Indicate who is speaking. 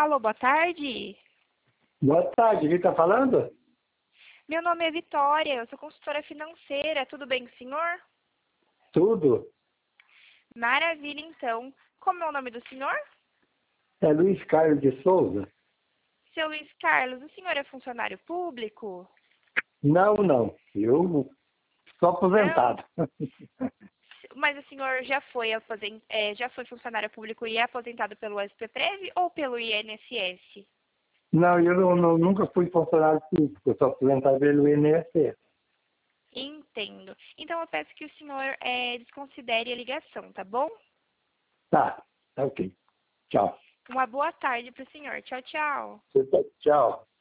Speaker 1: Alô, boa tarde.
Speaker 2: Boa tarde, quem está falando?
Speaker 1: Meu nome é Vitória, eu sou consultora financeira. Tudo bem com o senhor?
Speaker 2: Tudo.
Speaker 1: Maravilha, então. Como é o nome do senhor?
Speaker 2: É Luiz Carlos de Souza?
Speaker 1: Seu Luiz Carlos, o senhor é funcionário público?
Speaker 2: Não, não. Eu sou
Speaker 1: Não.
Speaker 2: aposentado.
Speaker 1: Mas o senhor já foi funcionário público e é aposentado pelo SPPREV ou pelo INSS?
Speaker 2: Não, nunca fui funcionário público. Eu sou aposentado pelo INSS.
Speaker 1: Entendo. Então eu peço que o senhor desconsidere a ligação, tá bom?
Speaker 2: Tá ok. Tchau.
Speaker 1: Uma boa tarde para o senhor. Tchau, tchau.
Speaker 2: Tchau.